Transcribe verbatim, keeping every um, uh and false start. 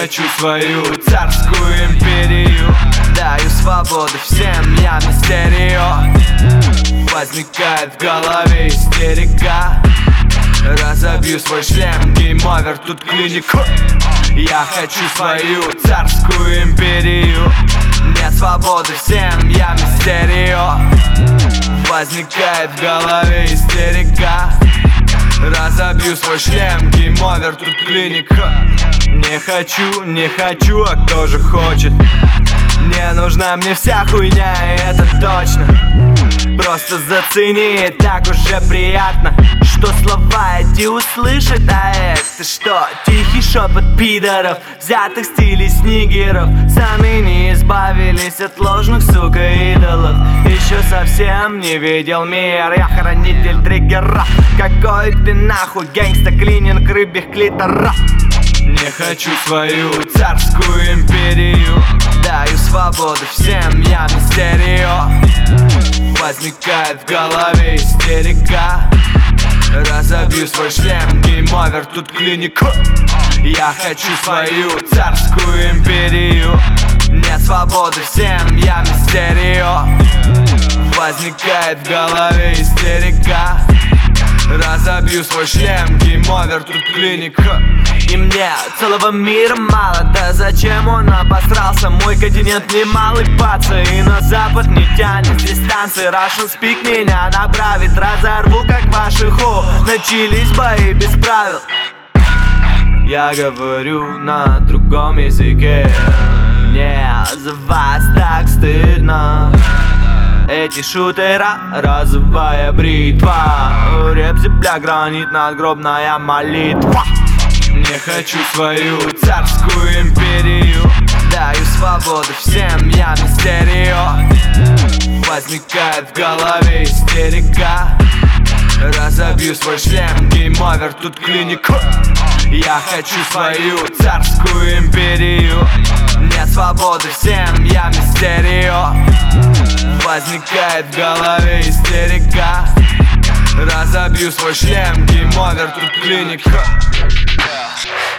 хочу свою царскую империю. Даю свободу всем, я мистерио. Возникает в голове истерика. Разобью свой шлем, гейм-овер, тут клиника. Я хочу свою царскую империю. Нет свободы всем, я мистерио. Возникает в голове истерика. Разобью свой шлем, гейм-овер, тут клиника. Не хочу, не хочу, а кто же хочет? Не нужна мне вся хуйня, и это точно. Просто зацени, так уже приятно, что слова эти услышат, а это что? Тихий шепот пидоров, взятых в стиле снигеров. Сами не избавились от ложных, сука, идолов. Еще совсем не видел мир, я хранитель триггеров. Какой ты нахуй гангста, клининг рыбьих клиторов. Не хочу свою царскую империю. Даю свободу всем, я мистерио. Возникает в голове истерика. Разобью свой шлем, гейм-овер, тут клиника. Я хочу свою царскую империю. Нет свободы всем, я мистерио. Возникает в голове истерика. Разобью свой шлем, гейм-овер, тут клиника. И мне целого мира мало, да зачем он обосрался? Мой континент немалый паца, и на запад не тянет с дистанции. Russian speak меня направит, разорву как ваши ху. Начались бои без правил. Я говорю на другом языке. Мне за вас так стыдно. Эти шутера, розовая бритва. Реп, земля, гранит, надгробная молитва. Не хочу свою царскую империю. Даю свободу всем, я мистерио. Возникает в голове истерика. Разобью свой шлем, гейм-овер, тут клиника. Я хочу свою царскую империю. Нет свободы всем, я мистерио. Возникает в голове истерика. Разобью свой шлем, гейм-овер, тут клиника.